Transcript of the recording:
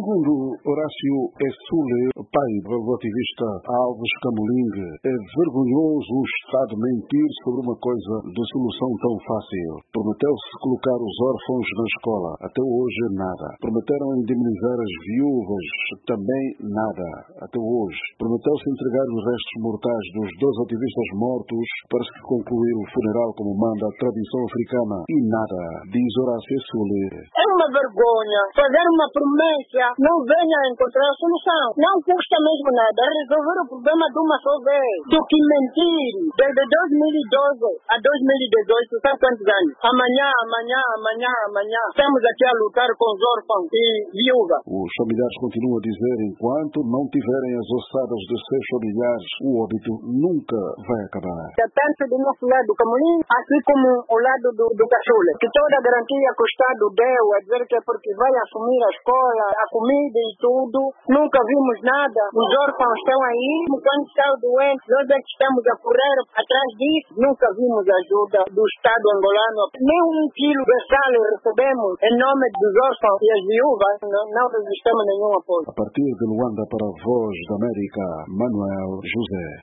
Segundo Horácio Essule, pai do ativista Alves Camoling, é vergonhoso o Estado mentir sobre uma coisa de solução tão fácil. Prometeu-se colocar os órfãos na escola. Até hoje, nada. Prometeram indemnizar as viúvas. Também nada. Até hoje. Prometeu-se entregar os restos mortais dos 12 ativistas mortos para se concluir o funeral como manda a tradição africana. E nada, diz Horácio Essule. É uma vergonha fazer uma promessa, não venha a encontrar a solução. Não custa mesmo nada resolver o problema de uma só vez. Do que mentir. Desde 2012 a 2018, sabe quantos anos? Amanhã. Estamos aqui a lutar com os órfãos e viúvas. Os familiares continuam a dizer, enquanto não tiverem as ossadas de seus familiares, o óbito nunca vai acabar. Tanto do nosso lado do Camolim, assim como o lado do Caçula, que toda a garantia que o Estado deu, a dizer que é porque vai assumir a escola, a comida e tudo, nunca vimos nada. Os órfãos estão aí, quando estão doentes, nós é que estamos a correr atrás disso. Nunca vimos ajuda do Estado angolano. Nem um quilo de sal recebemos em nome dos órfãos e as viúvas. Não resistamos nenhum apoio. A partir de Luanda para a Voz da América, Manuel José.